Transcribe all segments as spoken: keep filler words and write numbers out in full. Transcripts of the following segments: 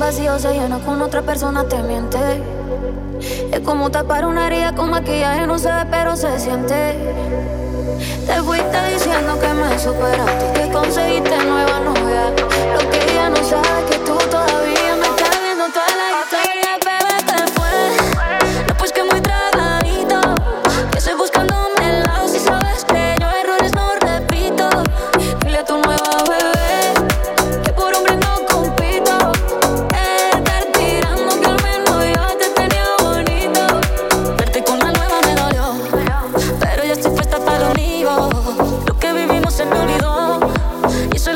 vacío se llena con otra persona, te miente. Es como tapar una herida con maquillaje, no se ve pero se siente. Te fuiste diciendo que me superaste, que conseguiste nueva novia. Lo que ella no sabe es que tú todavía me estás viendo toda la historia. Bebé, te fue, no pues que muy tragadito, que estoy buscándome el lado. Si sabes que yo errores no repito. Dile a tu nueva bebé que por hombre no compito. Estar tirando que al menos yo te tenía bonito. Verte con la nueva me dolió, pero ya estoy puesta para lo mío. Lo que vivimos se me olvidó y eso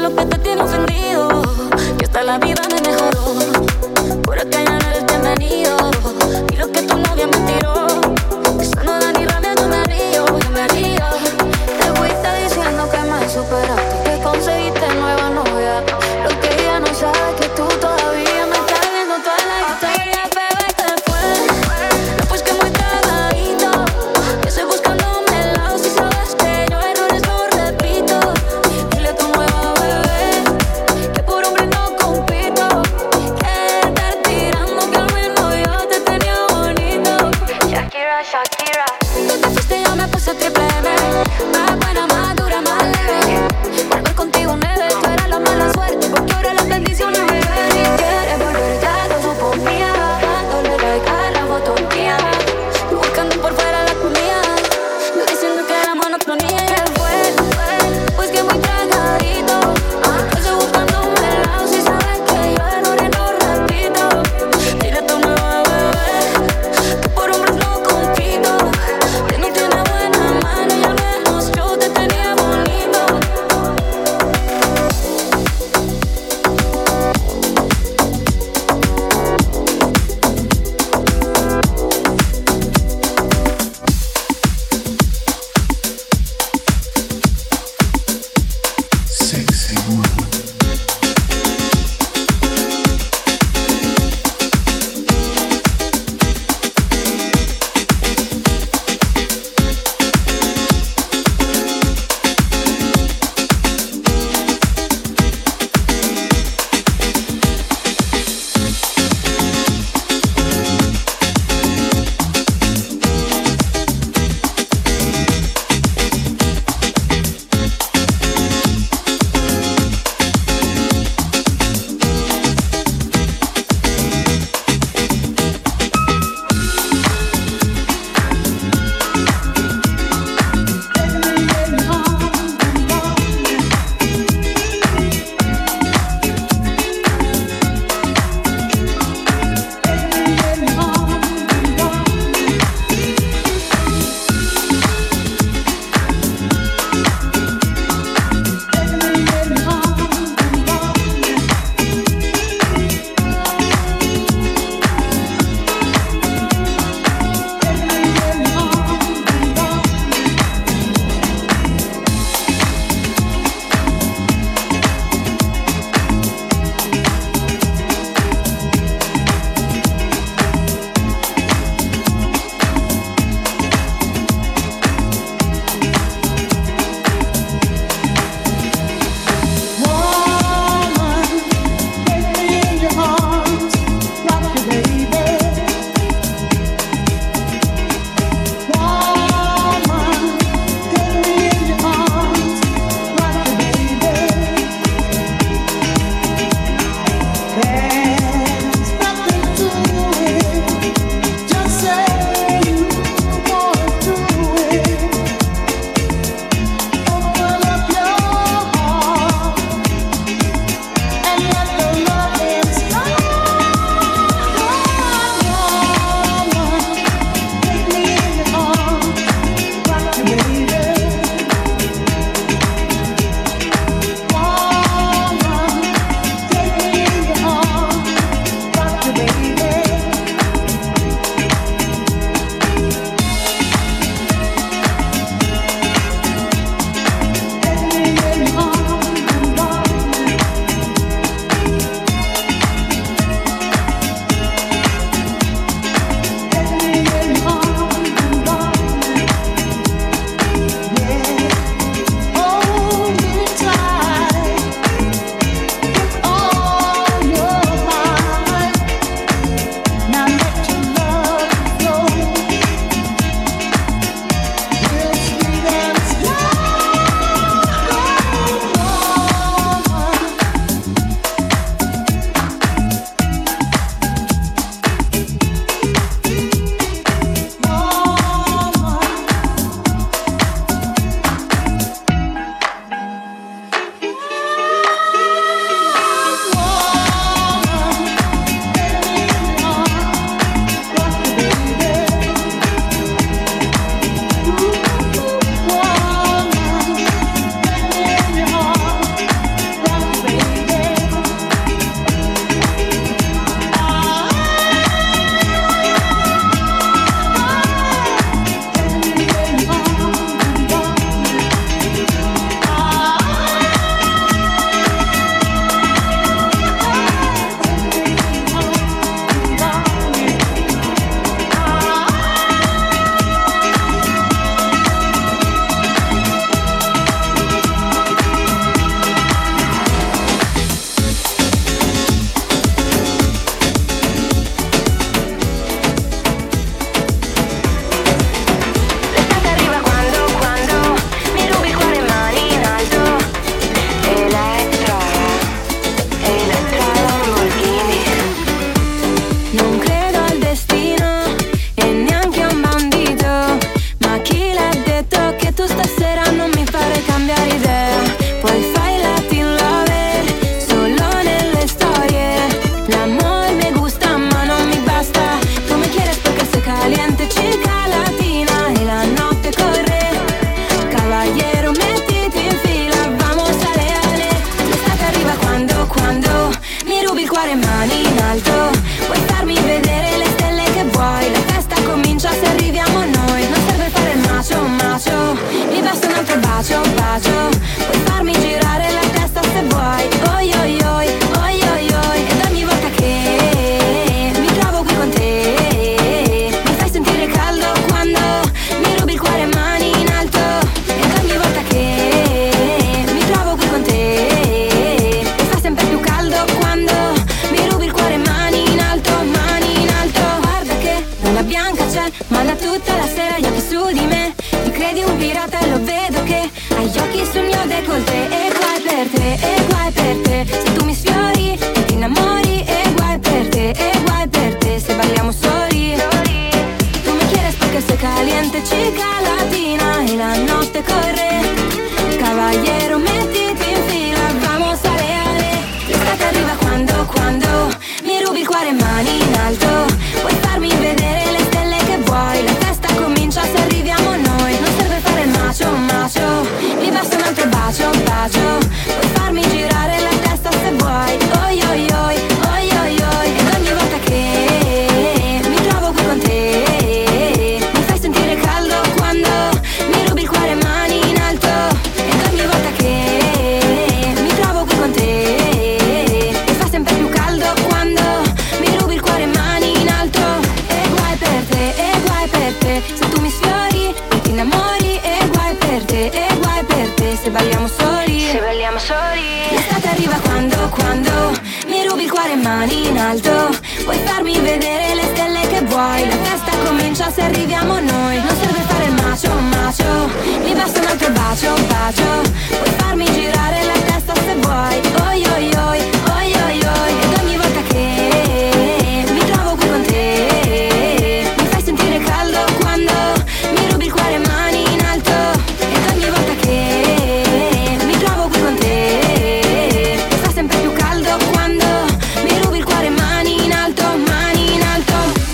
te, e guai per te. Se tu mi sfiori e ti innamori, e guai per te, e guai per te. Se balliamo soli, tu mi quieres porque soy caliente, chica latina, y la notte corre. Caballero, mettiti in fila, vamos a leale. L'estate arriva quando, quando mi rubi il cuore, mani in alto. Puoi farmi vedere le stelle che vuoi. La festa comincia se arriviamo noi. Non serve fare il macio, macio. Mi basta un altro bacio, bacio. Puoi farmi girare la testa se vuoi. Oi, oi, oi, oi, oi, oi. Ed ogni volta che mi trovo qui con te, mi fai sentire caldo quando mi rubi il cuore, mani in alto. Ed ogni volta che mi trovo qui con te, mi fa sempre più caldo quando mi rubi il cuore, mani in alto. E guai per te, e guai per te. Se tu mi sfiori e ti innamori, e guai per te, e guai per te. Se balliamo soli, se balliamo soli. L'estate arriva quando, quando mi rubi il cuore, mani in alto. Puoi farmi vedere le stelle che vuoi. La festa comincia se arriviamo noi. Non serve fare il macio, macio. Mi basta un altro bacio, bacio. Puoi farmi girare la testa se vuoi. Oi, oi, oi, oi, oi, oi. Ed ogni volta che mi trovo qui con te, mi fai sentire caldo quando mi rubi il cuore, mani in alto. Ed ogni volta che mi trovo qui con te, mi fa sempre più caldo quando mi rubi il cuore, mani in alto, mani in alto.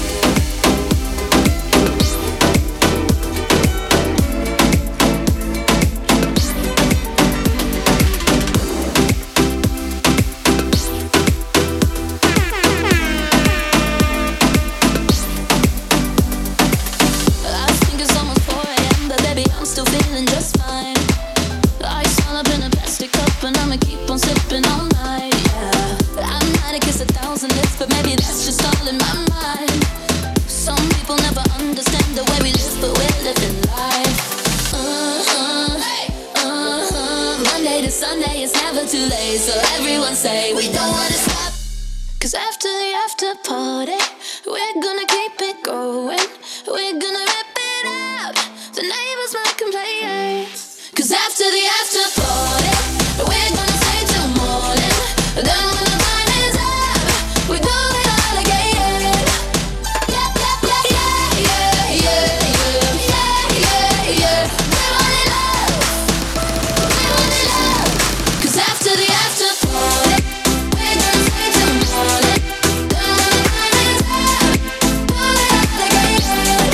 I think it's almost four a.m. but baby I'm still feeling just fine. Ice all up in a plastic cup and I'ma keep on sipping all night, yeah. I might have kissed a thousand lips, but maybe that's just all in my mind. Some people never understand the way we live, but we're living life. Uh-huh, uh-huh. Monday to Sunday, it's never too late, so everyone say we don't wanna stop. Cause after the after party, we're gonna keep it going. We're gonna wrap it up, the neighbors might complain. Cause after the after party, we're gonna stay till morning. Then when the time is up, we do it all again. Yeah, yeah, yeah, yeah, yeah, yeah, yeah, yeah, yeah. We're running love, we're running love. Cause after the after party, we're gonna stay till morning. Then when the time is up, do it all again.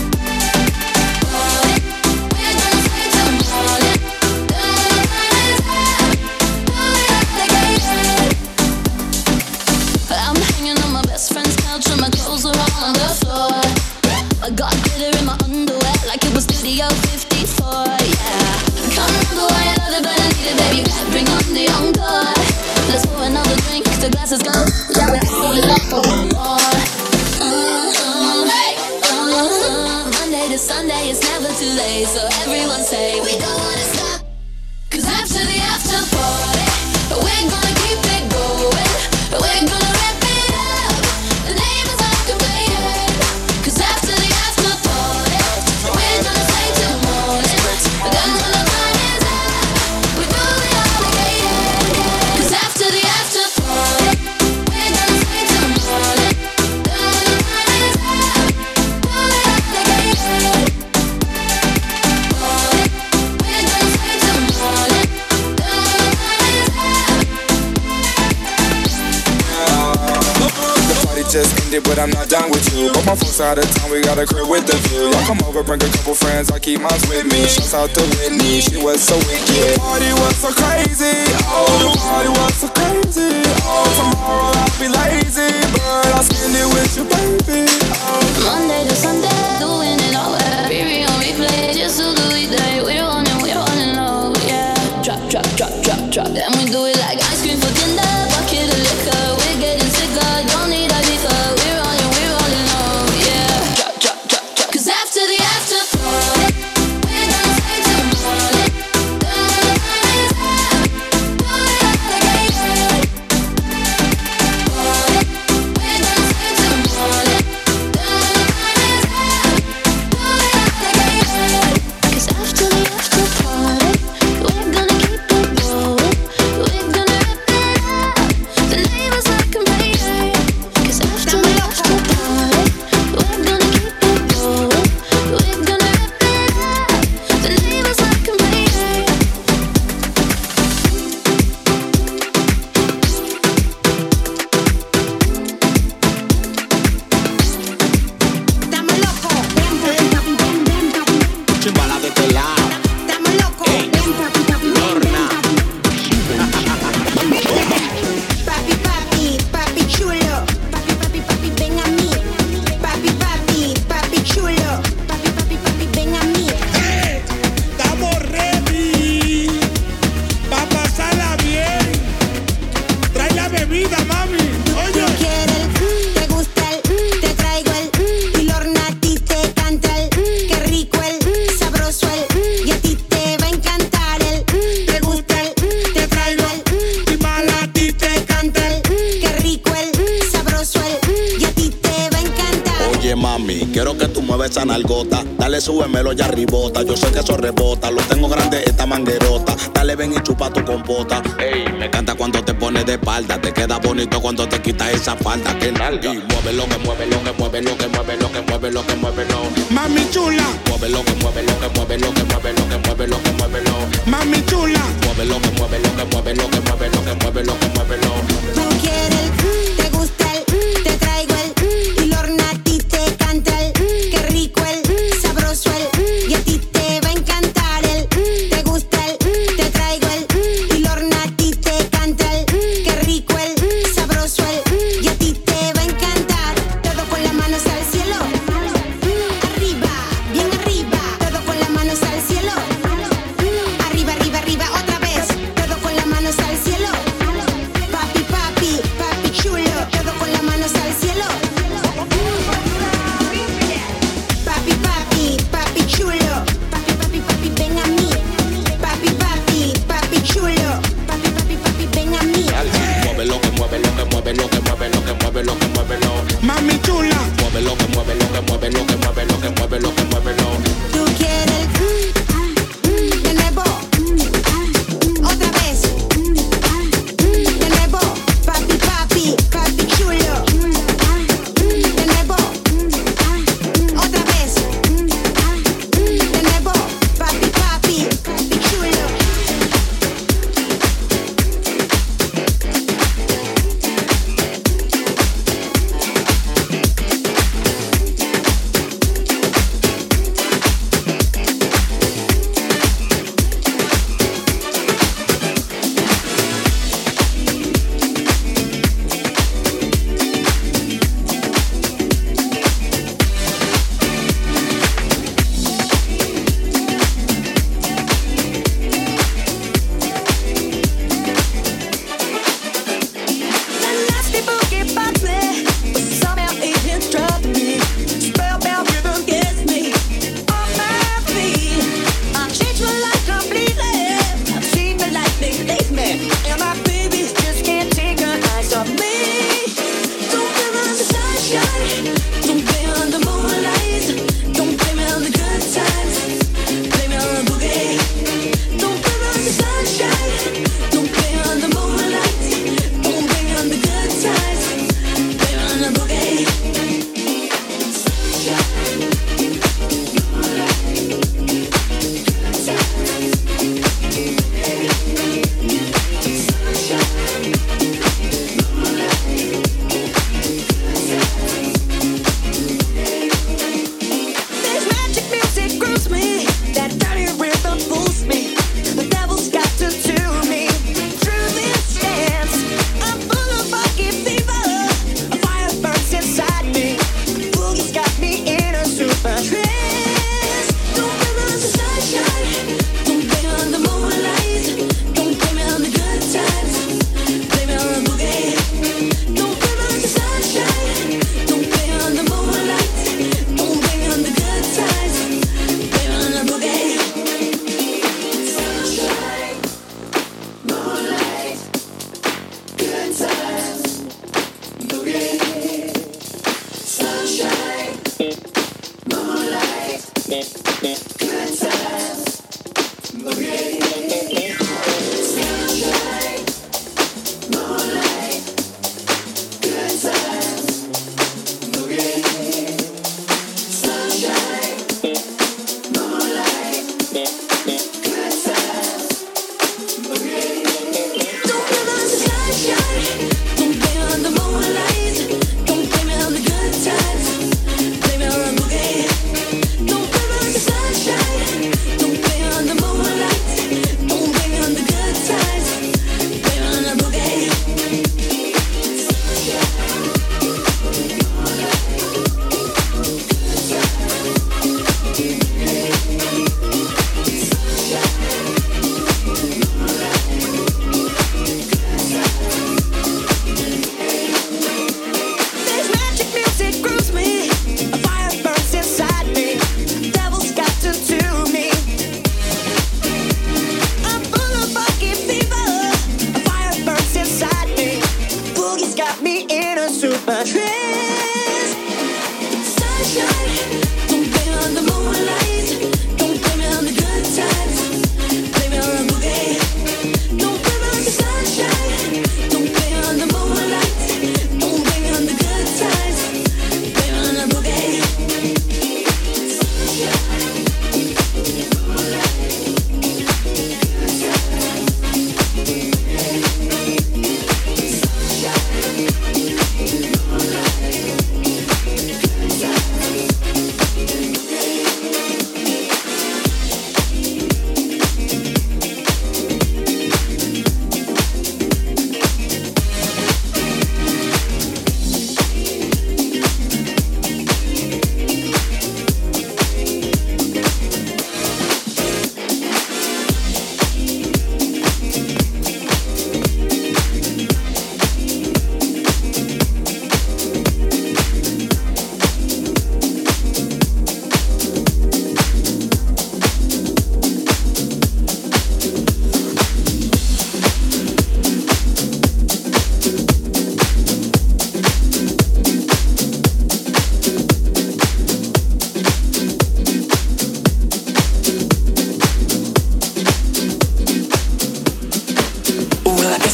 Party, we're gonna stay till morning. Then when the time is up, do it all again. I'm hanging on my best friend's couch and my clothes are all on the floor. I got glitter in my underwear like it was Studio fifty-four, yeah. Can't remember why I love it, but I need it, baby. Gotta bring on the encore. Let's pour another drink, the glass is gone. Yeah, we're filling up for more. Uh-huh, uh-huh. Monday to Sunday, it's never too late, so everyone say we don't wanna stop. Cause after the after party, we're gonna keep it going. We're gonna wrap it up, the neighbors are complaining. Cause after the after party, we're gonna stay till morning. Then when the time is up, we do it all again. Cause after the after party, we're gonna stay till morning. Then when the time is up, do it all again. Party, we're gonna stay till morning. Then when the time is up. The party just ended, but I'm not done with you. But my phone's out of town, we got a crib with the view. Y'all come over, bring a couple friends, I keep mine with me. Shouts out to Whitney, she was so wicked. The party was so crazy, oh, the party was so crazy. Oh, tomorrow I'll be lazy, but I'll spend it with you, baby. Oh. Monday to Sunday, doing it all right. Baby on replay, just to do it day. We're running, we're running low, yeah. Drop, drop, drop, drop, drop. Then we do it like ice cream for dinner. Bucket of liquor, we're getting sicker. Don't need a liquor. We're running, we're running low, yeah. Drop, drop, drop, drop. Cause after the after party, we're gonna stay till morning. Then when the time is up, do it all again. Party, we're gonna stay till morning. Then when the time is up, do it all again. Cause after the after party, we're gonna keep it going. Quiero que tú mueves esa nalgota. Dale, súbemelo ya arribota. Yo sé que eso rebota. Lo tengo grande esta manguerota. Dale, ven y chupa tu compota. Ey, me encanta cuando te pones de espalda. Te queda bonito cuando te quitas esa falda. Que nalga. Y mueve lo que mueve, lo que mueve, lo que mueve, lo que mueve, lo que mueve, lo. Mami chula. Mueve lo que mueve, lo que mueve, lo que mueve, lo que mueve, lo que mueve, lo. Mami chula. Mueve lo que mueve, lo que mueve, lo que mueve, lo que mueve, lo que mueve, lo. Tú quieres el, mm, te gusta el, mm, te traigo el, mm, y Lorna a ti te canta el, mm, qué rico el, mm, sabroso el, mm, y a ti te va a encantar el, mm, te gusta el, mm, te traigo el, mm, y Lorna a ti te canta el, mm, qué rico el, mm, sabroso el, mm, y a ti te va a encantar. Todo con las manos al cielo, mm, arriba, bien arriba. Todo con las manos al cielo, mm, arriba, arriba, arriba, otra vez. Todo con las manos al cielo. Papi, papi, papi chulo, todo con las manos al cielo. Papi, papi, papi chulo, papi, papi, papi, ven a mí. Papi, papi, papi chulo, papi, papi, papi, ven a mí. Mueve lo que mueve, lo que mueve, lo que mueve, lo que mueve, lo que mueve, lo. Mami chula. Mueve lo que mueve, lo que mueve, lo que mueve, lo que mueve, lo que mueve, lo. Tú quieres el, mm, mm, de nuevo, mm, otra vez, mm, de nuevo. Papi, papi, papi chulo, mm, de nuevo, mm, otra vez, mm, de nuevo. Papi, papi, papi chulo. got me in a super trance. Sunshine.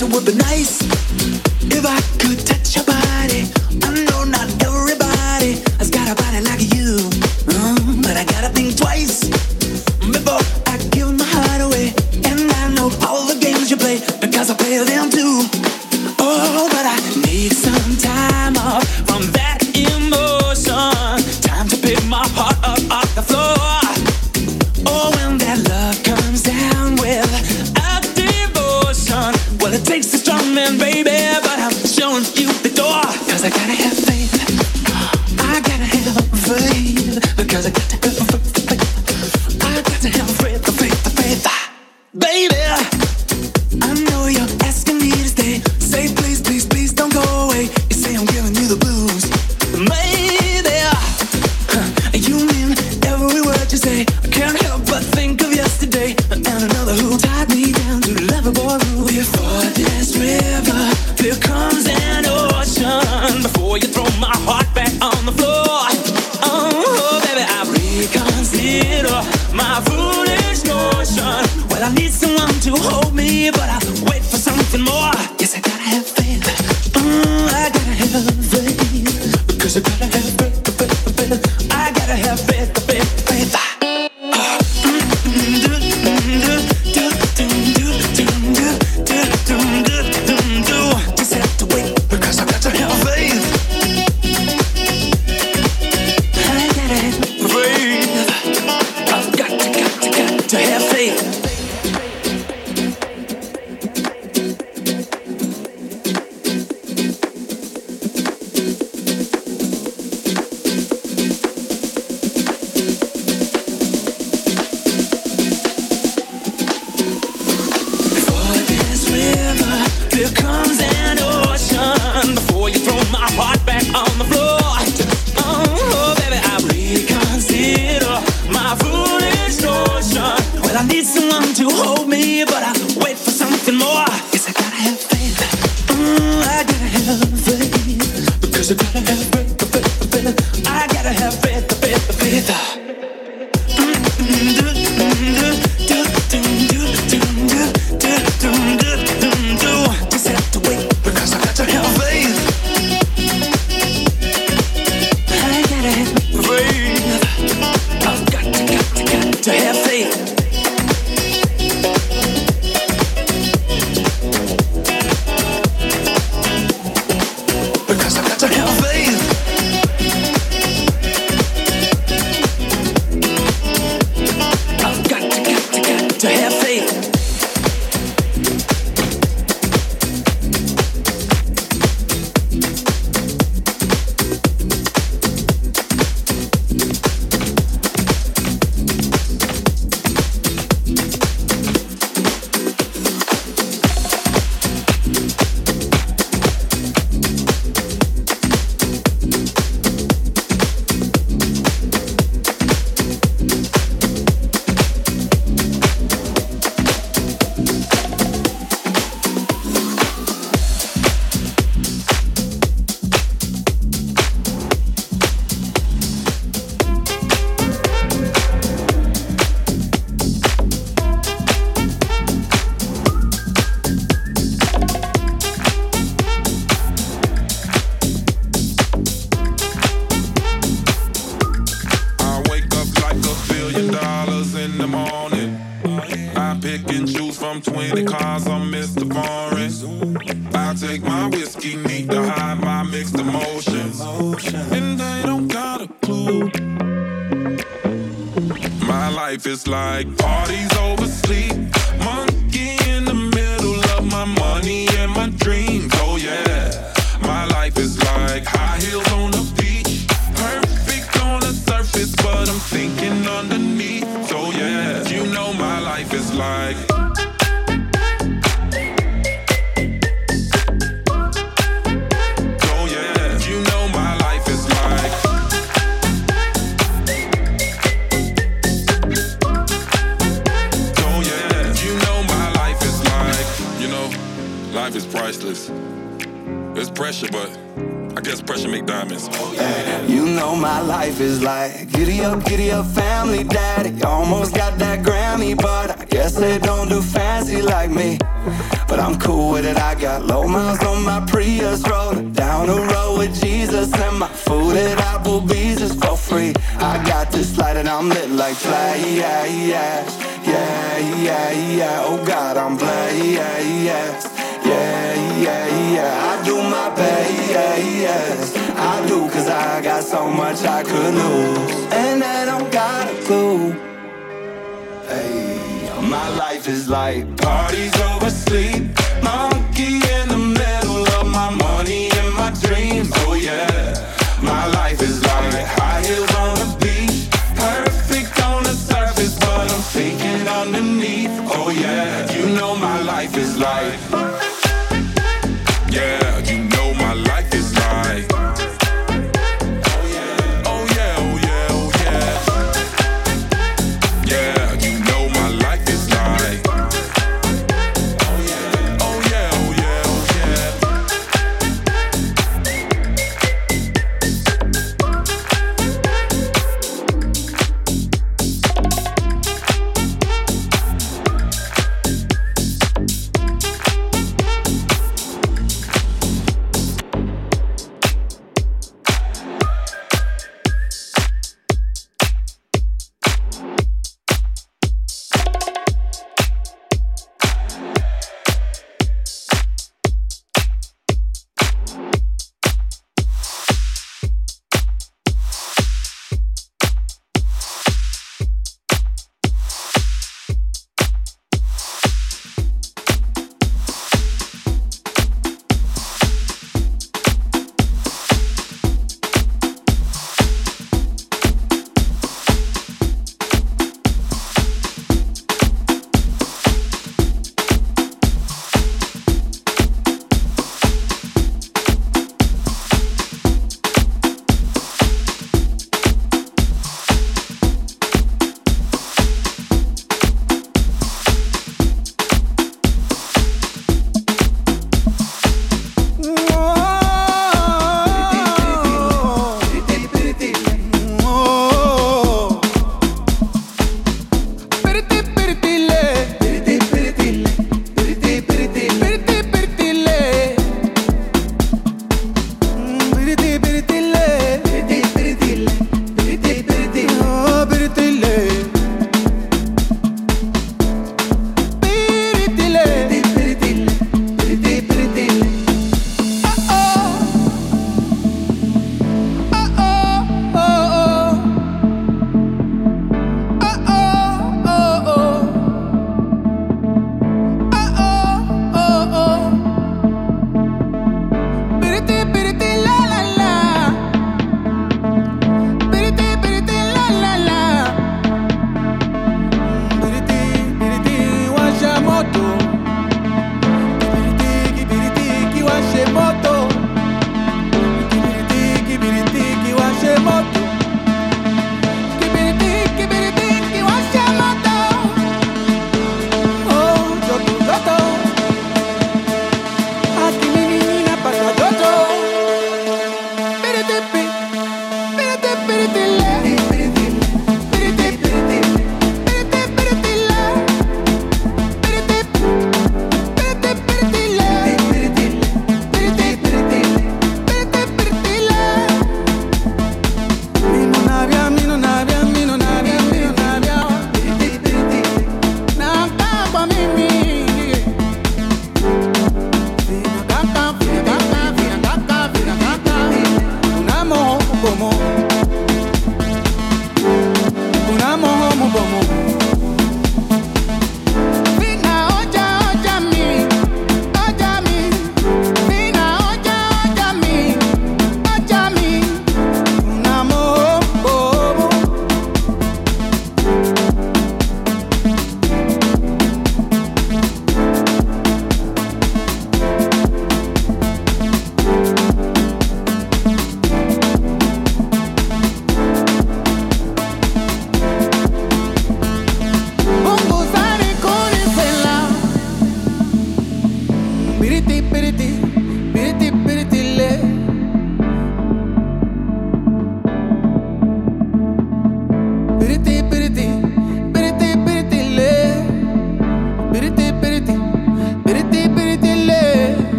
Yes, it would be nice if I could touch your body. I know not everybody has got a body like you, mm, but I gotta think twice before I give my heart away. And I know all the games you play because I play them too. Oh, but I need some time off from that emotion. Time to pick my heart up off the floor. Oh, when that love comes down with a devotion. Well, it takes a strong man, baby, but I'm showing you the door. Cause I gotta have faith. I gotta have faith. Because I got to have faith. I got to have faith, the faith, the faith. Baby, I know you're asking me to stay. Say please, please, please don't go away. You say I'm giving you the blues. Maybe you mean every word you say. I can't help but think of yesterday and another who tied me down to Loverboy rule. Before this river, there comes an ocean. Before you throw my heart back on the floor. Oh, baby, I reconsider my foolish notion. Well, I need someone to hold me, but I wait for something more. Yes, I gotta have faith. Mm, I gotta have faith. Because I gotta have faith, faith, faith. I gotta have faith, faith, faith. Just have to wait because I got to have faith. I gotta have faith. I've got to, got to, got to have faith. It's like parties over sleep, monkey in the middle of my money and my dreams. Oh yeah, my life is like high heels on the beach, perfect on the surface, but I'm thinking underneath. So yeah, you know my life is like. Life is priceless. It's pressure, but I guess pressure make diamonds. You know my life is like giddy up, giddy up, family daddy. Almost got that Grammy, but I Guess they don't do fancy like me, but I'm cool with it. I got low miles on my Prius, rolling down the road with Jesus, and my food at Applebee's is for free. I got this light and I'm lit like fly, yeah, yeah, yeah, yeah, yeah. Oh God, I'm black, yeah, yeah, yeah, yeah, yeah. I do my best, yeah, yes, I do, cause I got so much I could lose, and I don't gotta go. Hey, my life is like parties over sleep, monkey in the middle of my money and my dreams. Oh yeah, my life is like high heels on the beach, perfect on the surface, but I'm faking underneath. Oh yeah, you know my life is like, yeah, you know my life is like, oh yeah, oh yeah, oh yeah, oh yeah, yeah, you know my life is like, oh yeah, oh yeah, oh yeah, oh yeah.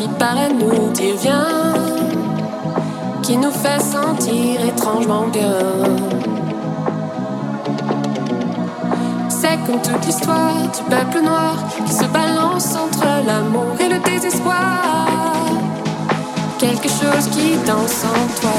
qui paraît nous dire viens, qui nous fait sentir étrangement bien. C'est comme toute l'histoire du peuple noir qui se balance entre l'amour et le désespoir. Quelque chose qui danse en toi.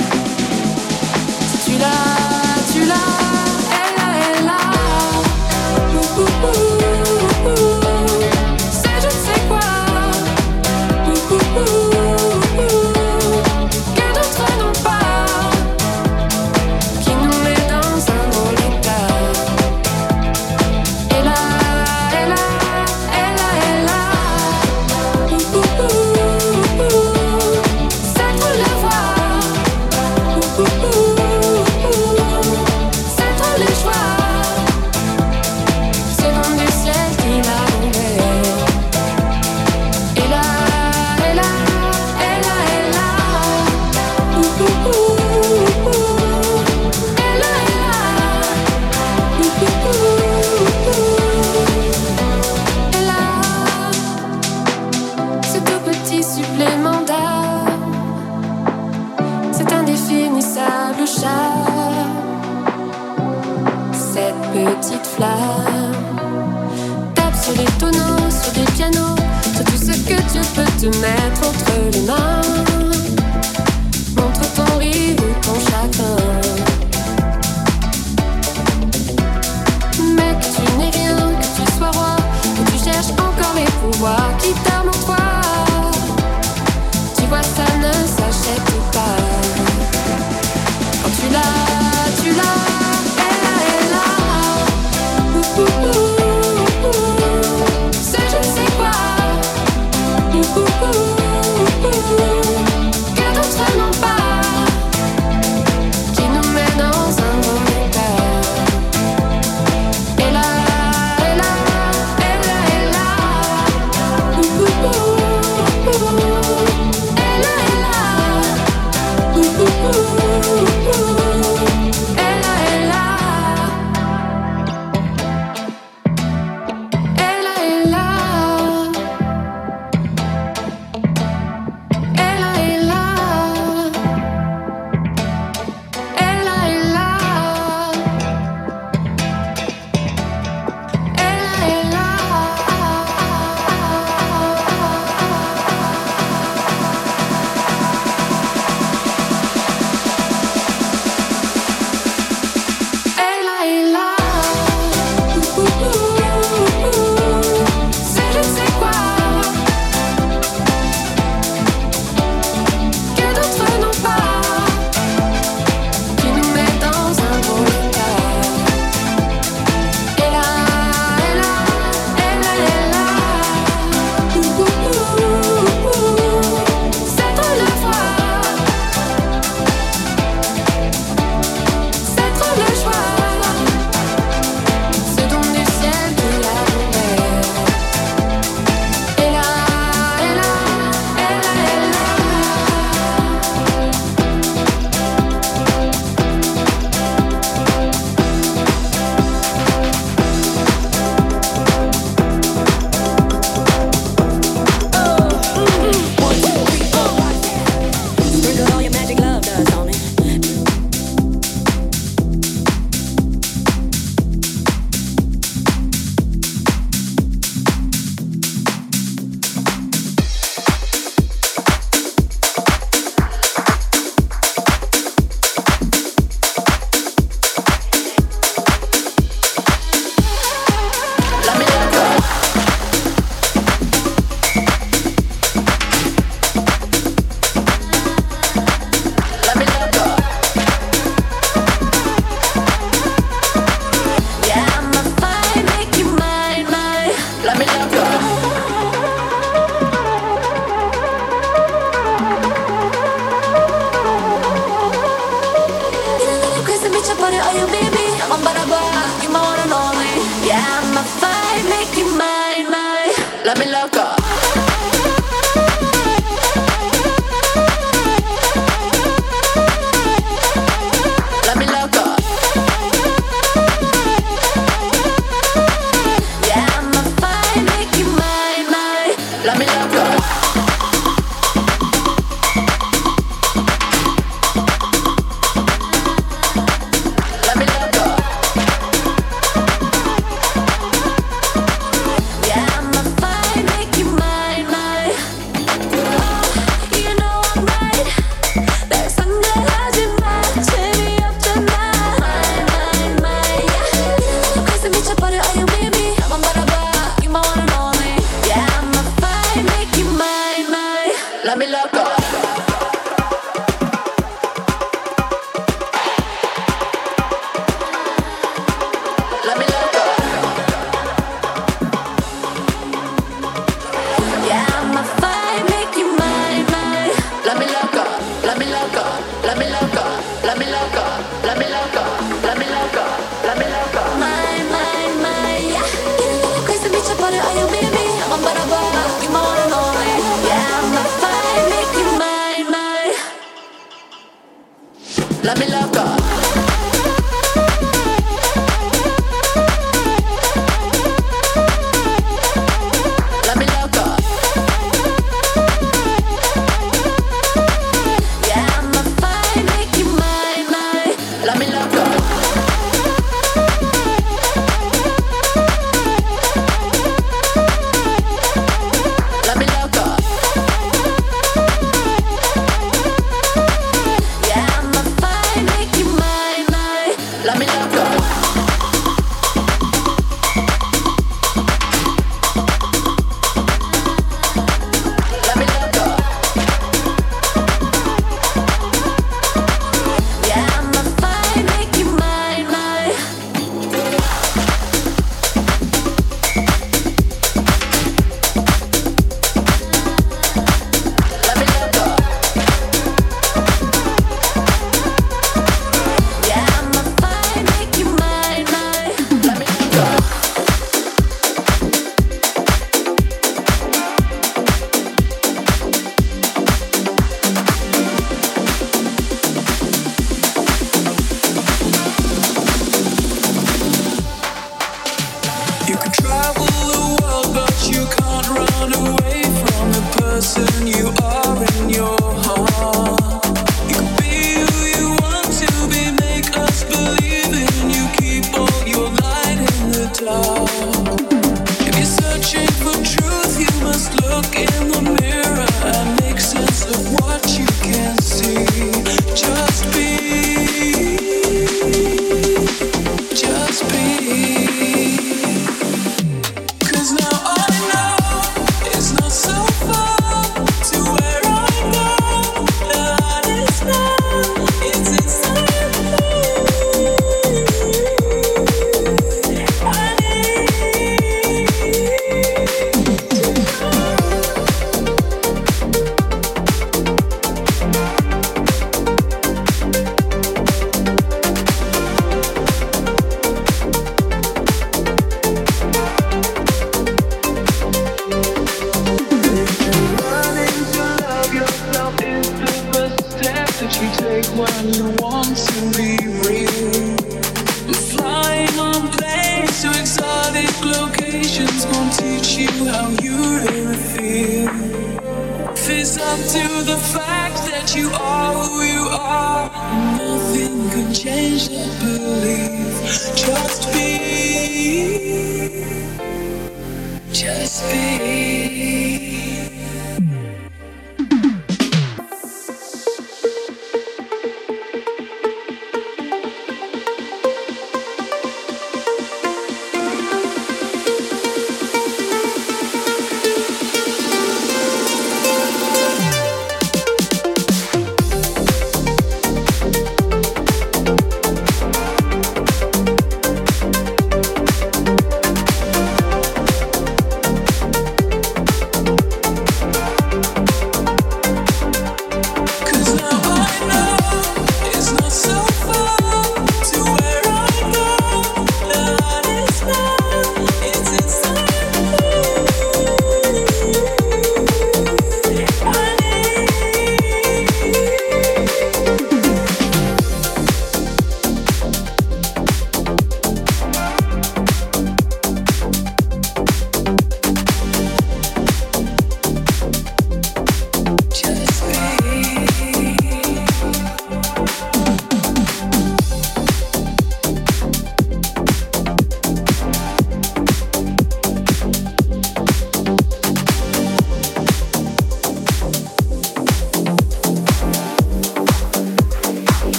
Si tu l'as, tu l'as, elle l'a, elle l'a. Ouh, ouh, ouh, ouh. C'est je ne sais quoi. Ouh, ouh, ouh, ouh. Que d'autres n'ont pas, qui nous met dans un drôle d'état. Elle a, elle a, elle a, elle a. Ouh, ouh, ouh, ouh. C'est trop la voir. Ouh, ouh, ouh, ouh. C'est trop les choix. C'est dans du ciel qui l'a ouvert. Elle a, elle a, elle a, elle a. Ouh, ouh, ouh, ouh. Elle a, elle a. Ouh, ouh, ouh, ouh. Elle a ce tout petit supplément d'âme, cet indéfinissable charme, cette petite flamme. Tape sur les tonneaux, sur des pianos, sur tout ce que Dieu peut te mettre entre les mains. Montre ton rire ou ton chagrin, mais que tu n'es rien, que tu sois roi, que tu cherches encore les pouvoirs qui dorment en toi. Tu vois, ça ne s'achète pas. Quand tu l'as, tu l'as, elle a, elle a. Ouh, ouh, ouh, ouh. C'est je ne sais quoi. Ouh, ouh, ouh, ouh. Que d'autres n'ont pas, qui nous met dans un bon état. Elle a, elle a, elle a, elle a. Ouh, ouh, ouh, ouh. Elle a, elle a. Ouh, ouh, ouh, ouh. Elle a, elle a. Elle a, elle a. Elle a, elle a. Elle a, elle a. Elle a, elle a. Elle a, elle a. Ouh, ouh, ouh, ouh. C'est je ne sais quoi. Que d'autres n'ont pas, qui nous met dans un beau état. Elle a, elle a, elle a, elle a. Ouh, ouh, ouh, ouh. C'est trop le voir. C'est trop le choix. Ce don du ciel qui l'a ouvert. Elle a, elle a, elle a, elle a. Sprinkle all your magic love dust on it. Yeah, I'ma fight, make you mine, mine. Let me love you. Get a little crazy, bitch, up on it, oh you baby. I'm about to go, you my one and only. Yeah, I'ma fight, make you mine, mine. Let me love you. Let me love you. Yeah, I'ma fight, make you mine, mine. Let me love you.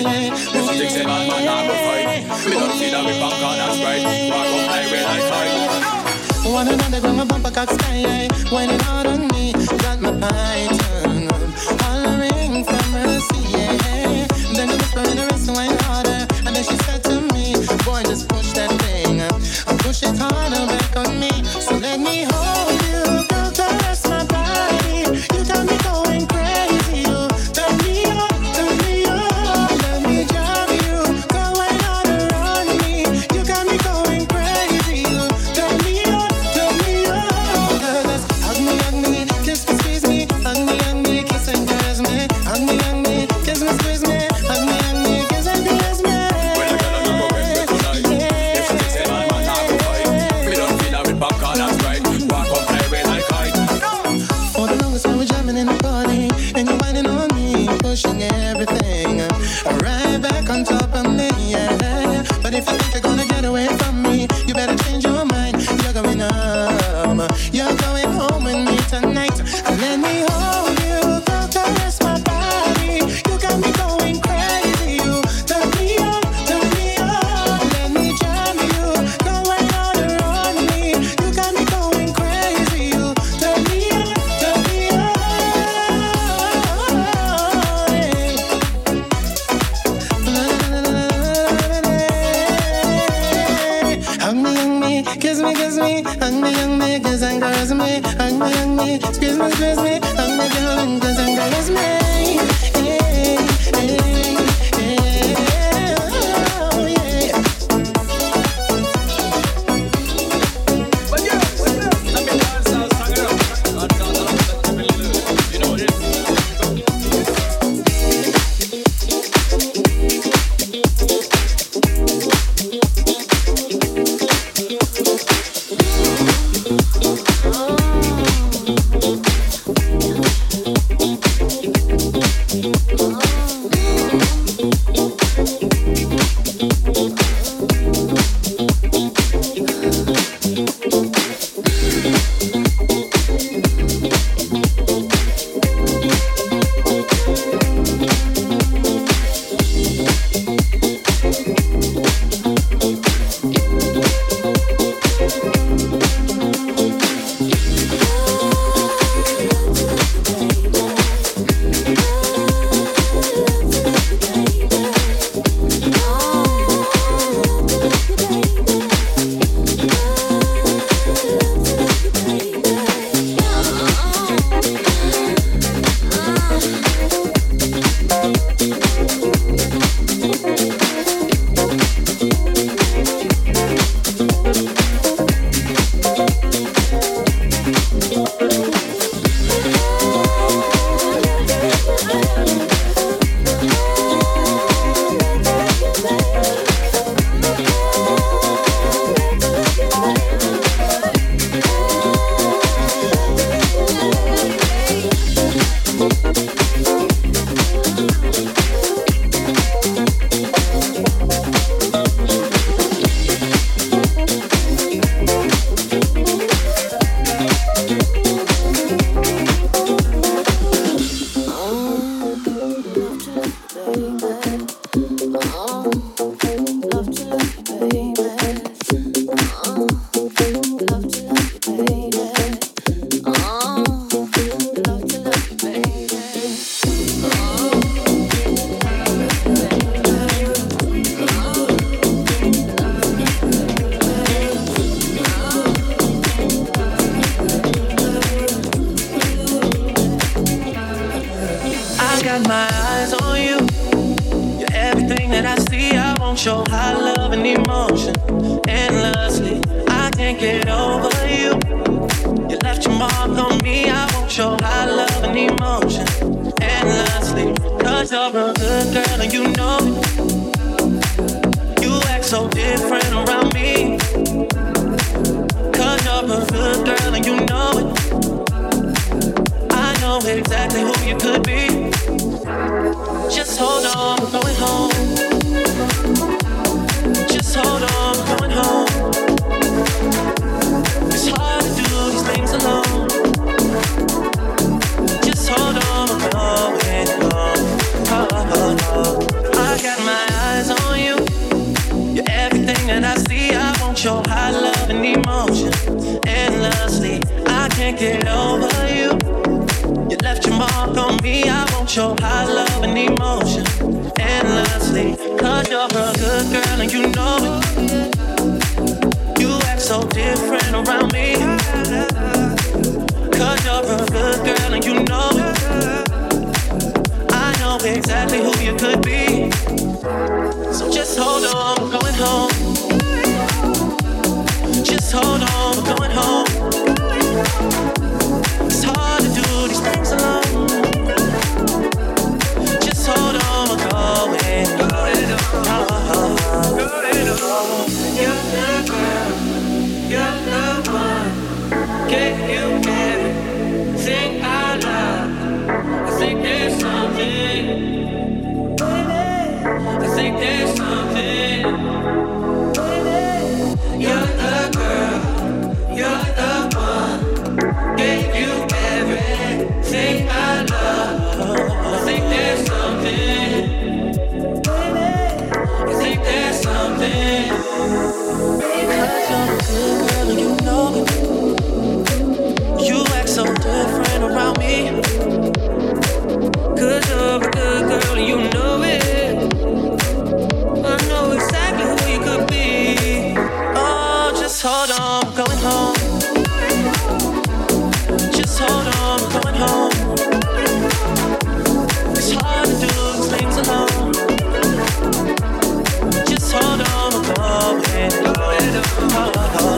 If you think say bad man, I go fight. Me don't see that with popcorn and Sprite. Walk up highway like fight. One another grab my bumper cock sky, whining out on me, got my python hollering for mercy, yeah. Then I whisper in the rest and went harder, and then she said to me, boy, just push that thing up, push it harder back on me. So let me hold you, girl, caress my body. You got me going crazy, you turn me on, turn me on. Let me drive you, going harder on me. You got me going crazy, you turn me on, turn me on. Girl, hug me, hug me, kiss me, squeeze me, hug me, hug me, kiss and caress me, hug me, hug me, kiss me, squeeze me, hug me, hug me, kiss and caress me. Well, I gotta go respect tonight. If you think say bad man, I go fight. Me don't feel that with popcorn and Sprite. Walk up highway like kite. For the longest time we're jamming in the party, and you're whining on me, pushing everything right back on top of me, yeah. But if you think you're gonna get away from me, you better change your mind. You're going home, you're going home with me tonight. Let me hold you, girl, caress my body. You got me going crazy, you turn me on, turn me on. Let me jam you, going harder on me. You got me going crazy, you turn me on, turn me on. Hug me, hug me, kiss me, kiss me, hug me, hug me, kiss and caress me, hug me, hug me, squeeze me, squeeze me, hug me, girl, and kiss and caress me. Hey, hey, hey, oh, yeah. show high love and emotion endlessly. I can't get over you. You left your mark on me. I won't show high love and emotion endlessly. Cause you're a good girl and you know it. You act so different around me. Cause you're a good girl and you know it. I know exactly who you could be. Just hold on, we're going home. Just hold on, we're going home. It's hard to do these things alone. Just hold on, we're going home. Oh, oh, oh. I got my want your high love and emotion endlessly. I can't get over you. You left your mark on me. I want your high love and emotion endlessly. Cause you're a good girl and you know it. You act so different around me. Cause you're a good girl and you know it. I know exactly who you could be. So just hold on, we're going home. Just hold on, we're going home. It's hard to do these things alone. Just hold on, we're going home. You're the girl, you're the one. Can you get it? Think out loud. I think there's something. I think there's something. You're the girl, you're the one. Gave you everything I love. I think there's something. I think there's something. Because you're a good girl and you know it. You act so different around me. Cause you're a good girl and you know it. I know exactly who you could be. Oh, just hold on, I'm going home. Just hold on, I'm going home. It's hard to do these things alone. Just hold on, I'm going home.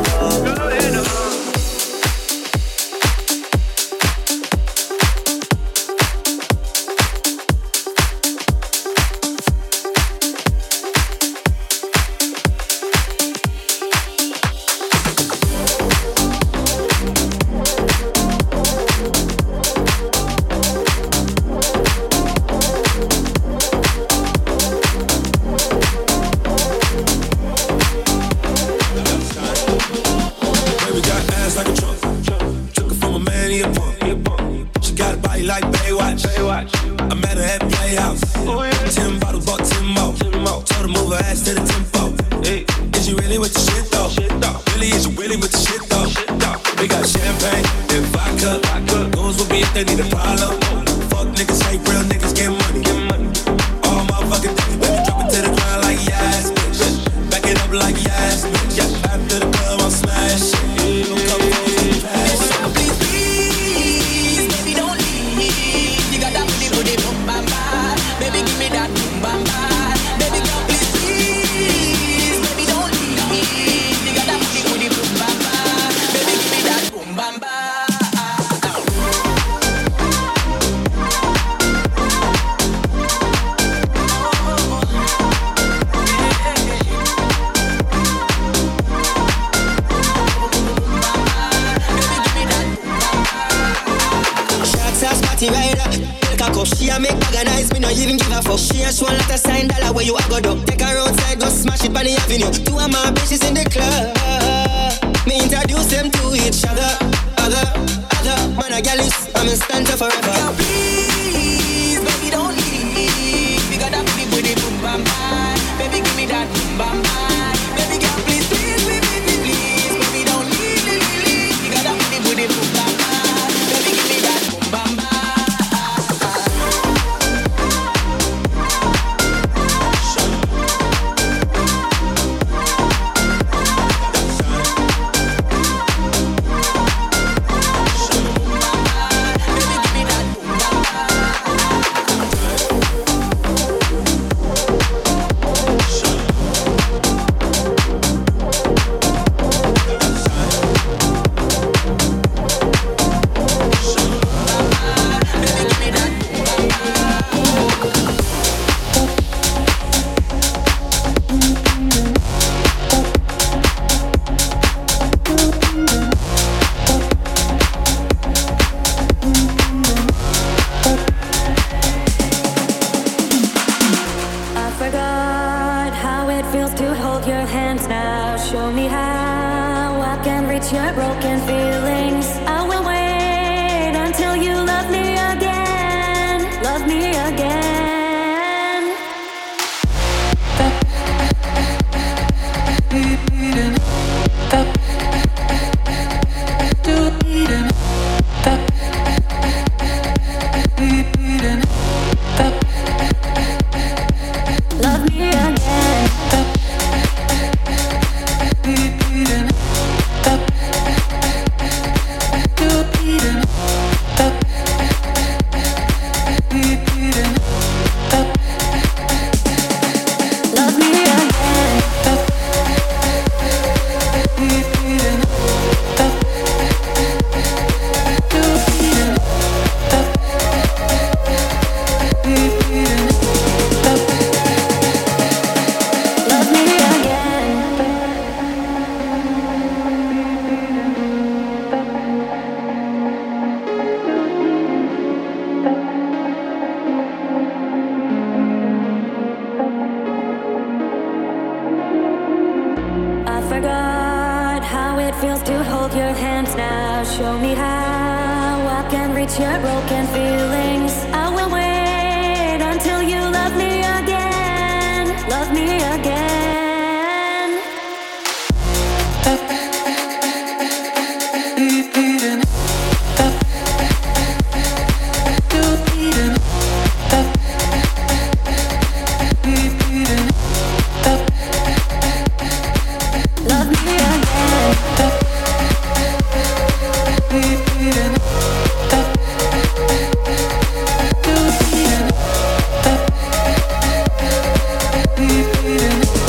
Your broken feelings, I will wait until you love me again, love me again. forgot how it feels to hold your hands now. Show me how I can reach your broken feelings. I will wait until you love me again. Love me again. Keep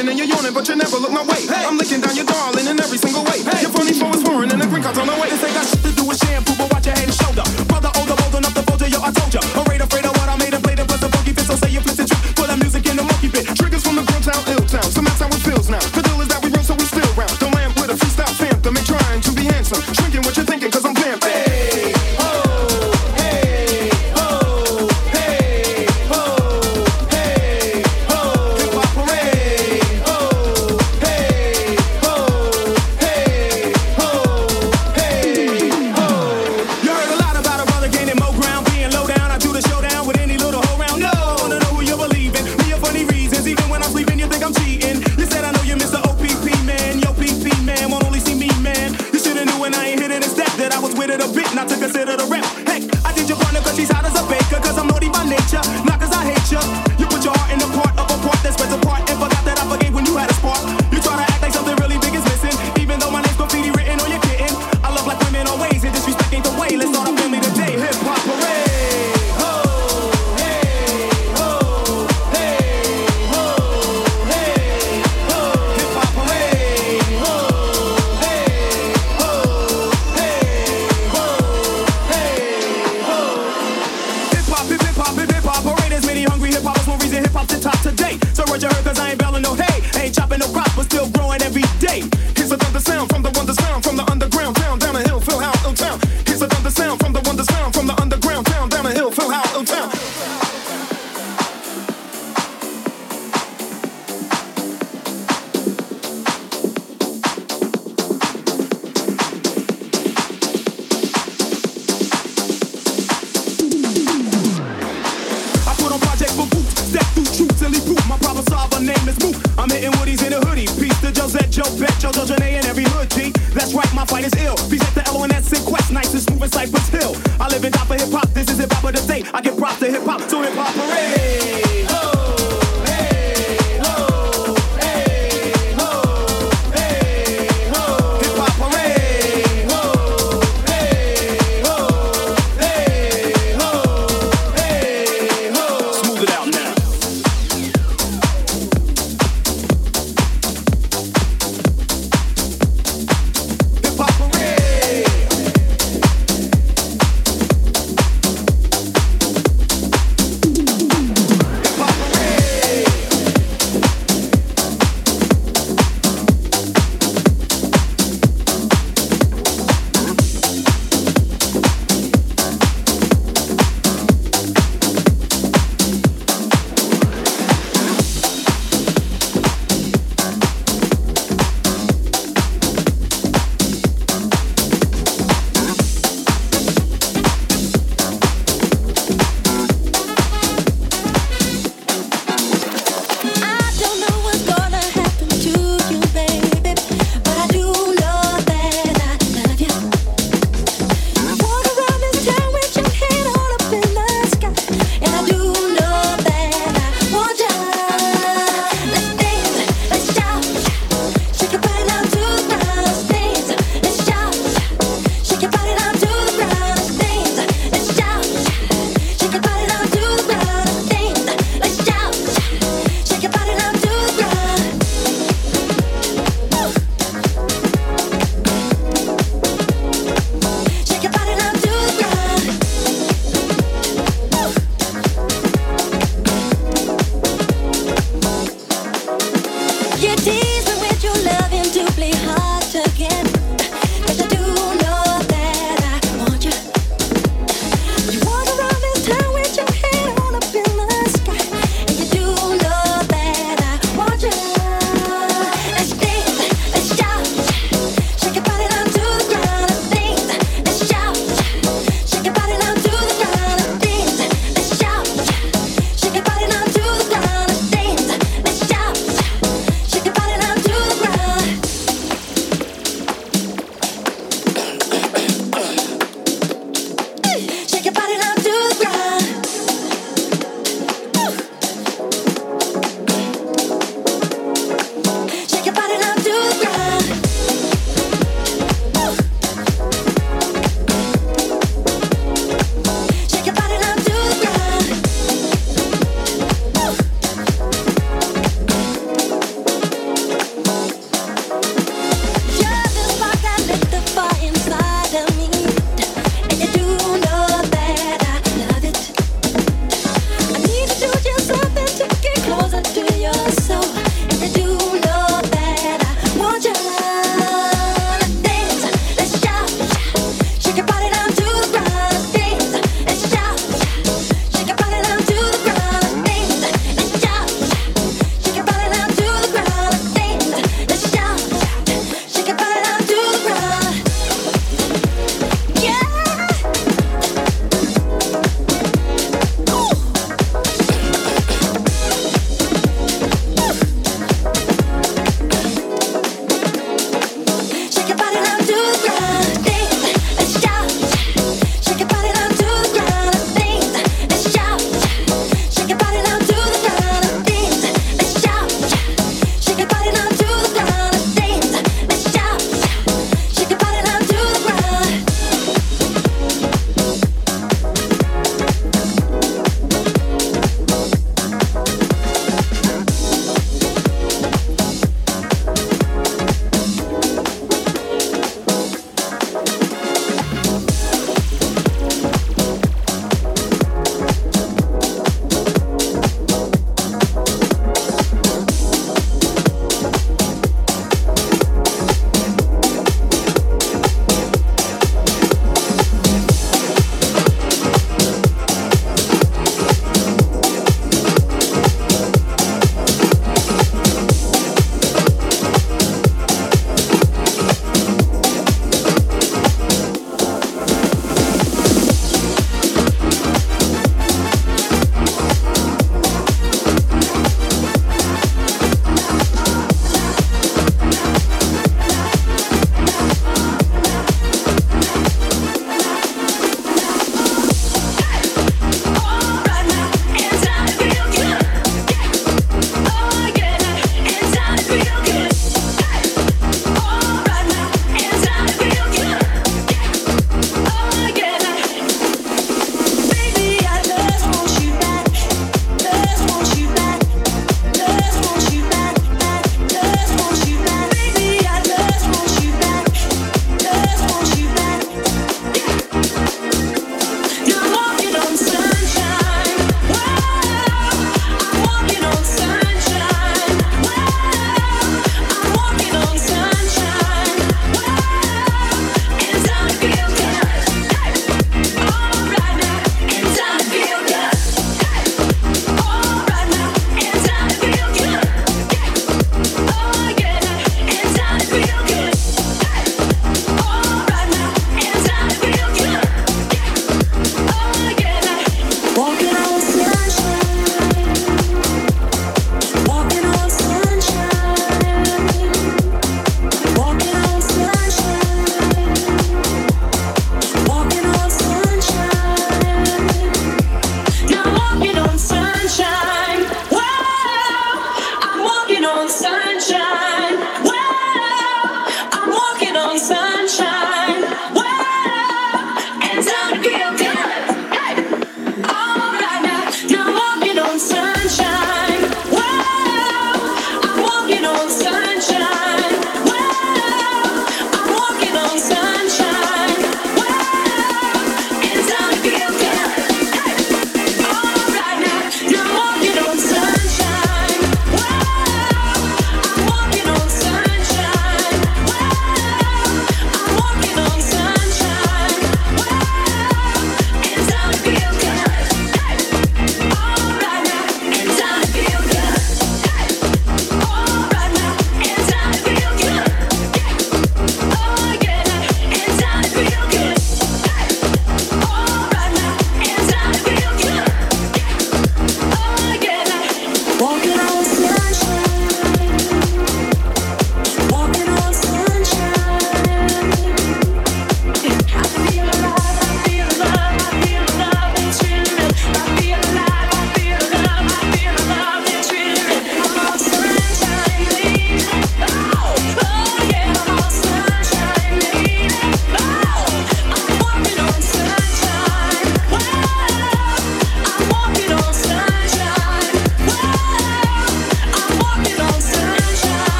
shaking and you're yawning, but you never look my way. Hey. I'm licking down your darling in every single way. Hey. Your funny flow is foreign and the green card's on the way. This ain't got shit to do with shampoo, but watch your head and shoulder. Brother older, bold enough to fold you, yo, I told ya. Afraid, afraid of what I made and played it, plus the funky fit, so say you flip the trick. Put that music in the monkey bit. Triggers from the girl town, ill town. So that's how it feels now. The deal is that we real, so we still round. Don't land with a freestyle fam, to make trying to be handsome. Shrinking what you're thinking, cause I'm vamping. Hey. Not to consider the rep. Heck, I did your partner cause she's hot as a baker. Cause I'm naughty by nature, not cause I hate ya. You put your heart in the part of a part that spreads apart. And forgot that I forgave when you had a spark. You try to act like something really big is missing. Even though my name's graffiti written on your kitten. I love like women always and disrespect ain't the way. Let's start a family today. Hip hop parade. Ho, hey, ho, hey, ho, hey, ho. Hip hop parade. Ho, hey, ho, hey. Hip-hop to top today. So what you heard cause I ain't bellin' no hay. Ain't chopping no crop but still growing every day. Here's a thunder sound from the wonders found from the underground town down a hill, Phil How Ill Town. Here's a thunder sound from the wonders found from the underground town down a hill, Phil How Ill Town. I'm hitting Woody's in a hoodie. Peace to Josette, Joe Bet, Jojo, Janae, and every hood G. That's right, my fight is ill. Peace at the L O N S in Quest, nice and smooth in Cypress Hill. I live and die for hip hop. This is hip hop of the day. I give props to hip hop, so hip hop parade. Ho, hey, ho, hey, ho, hey, ho. Hip hop parade. Ho, hey, ho, hey, ho, hey, ho. Smooth it out now.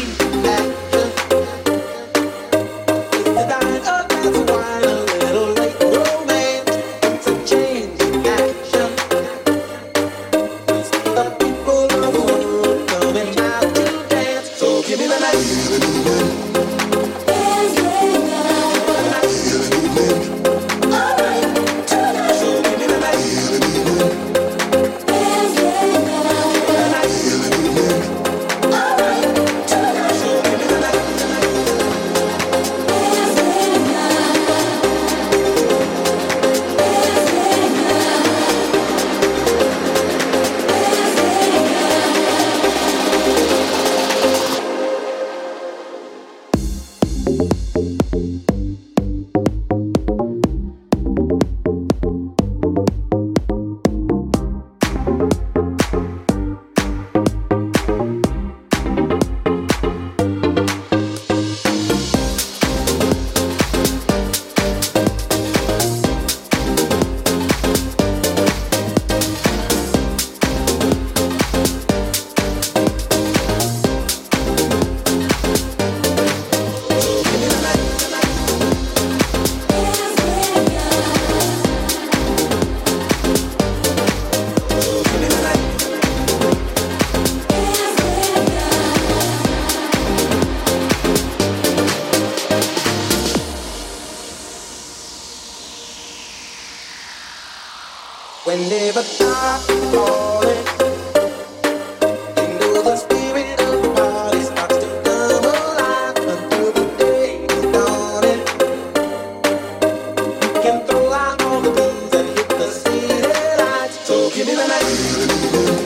Whenever I fall in, into the spirit of the party starts to come alive until the day is dawning. You can throw out all the blues and hit the city lights. So give me the night.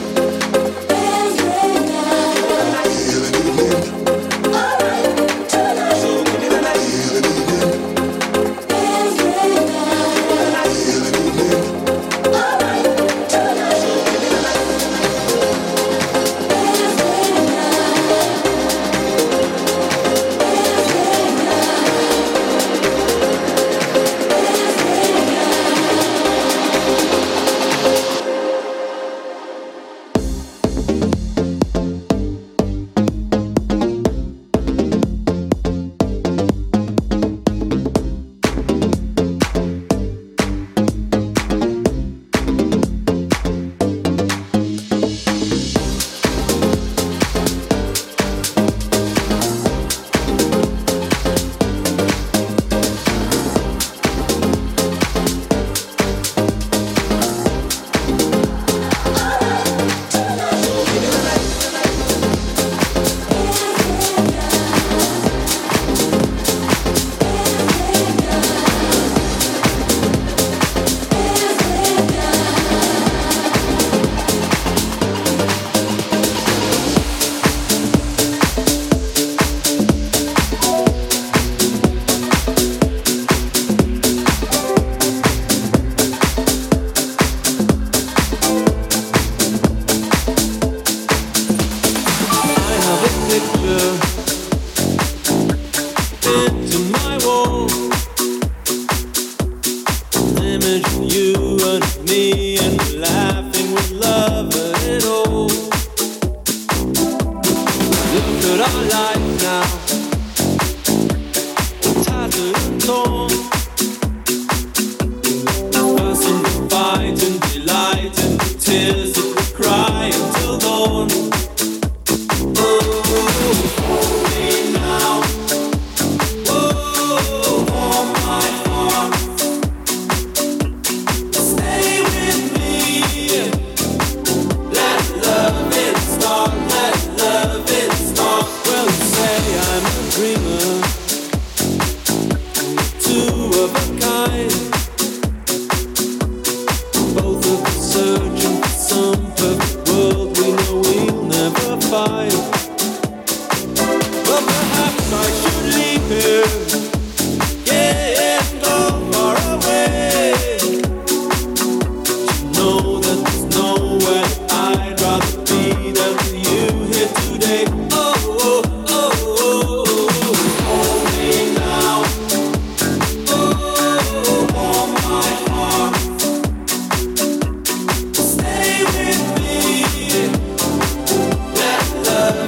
Love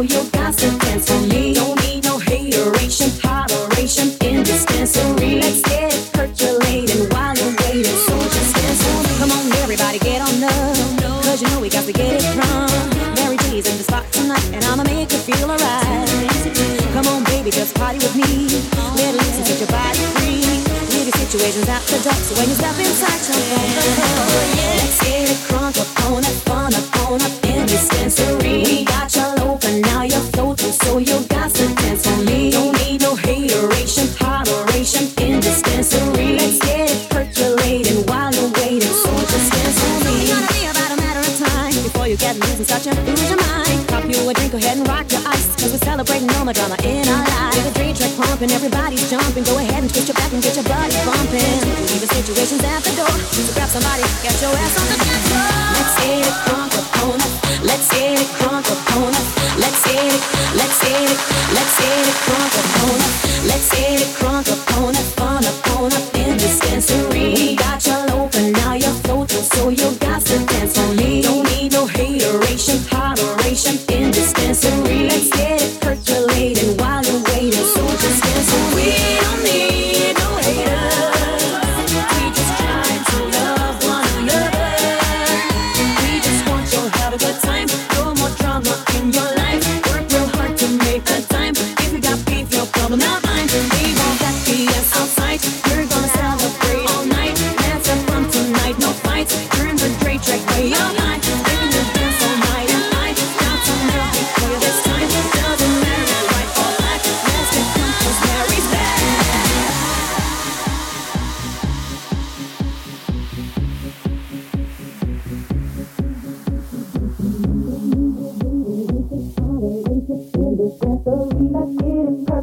so you got to dance for me. Don't need no hateration, holleration in this dancery. Let's get it percolating while you're waiting, so just dance for me. Come on, everybody, get on up, cause you know we got to get it from. Mary J's in the spot tonight, and I'ma make you feel alright. Come on, baby, just party with me. Let loose and set your body free. Leave your situations out the door, so when you step inside, jump on the floor. Let's get it crunk up on it, fun up on up in this dancery. We got you open, now you're floating, so you got to dance for me. Don't need no hateration, holleration in this dancery. Let's get it percolating while you're waiting, so just dance for me. It's gonna be about a matter of time before you get loose and start to lose your mind. Pop you a drink, go ahead and rock your ice, cause we're celebrating all the drama in our lives. With a dream track pumping, everybody's jumping. Go ahead and twist your back and get your body bumping. Leave the situations at the door, so grab somebody, get your ass on the dance floor. Let's get it crunk up on it. Let's get it crunk up on it. Let's get it, let's get it, let's get it crunk up on it. Let's get it crunk up on it, fun up on up in this dancery. We got you open, now you're floating, so you got to dance for me. Don't need no hateration, holleration in this dancery. Let's get it percolating while you're waiting, so just dance for me. We don't need no haters, we just trying to love one another. We just want you to have a good time, no more drama in your life. Work real hard to make the time. If you got beef, no problem, not mine. We want that B S outside. We're gonna celebrate all night. Let's have fun tonight, no fights. Turn the Dre track way up high. Making you dance all night and night. Got some love for you this time. Doesn't matter right or left. Let's get drunk 'cause Mary's back. Let's get it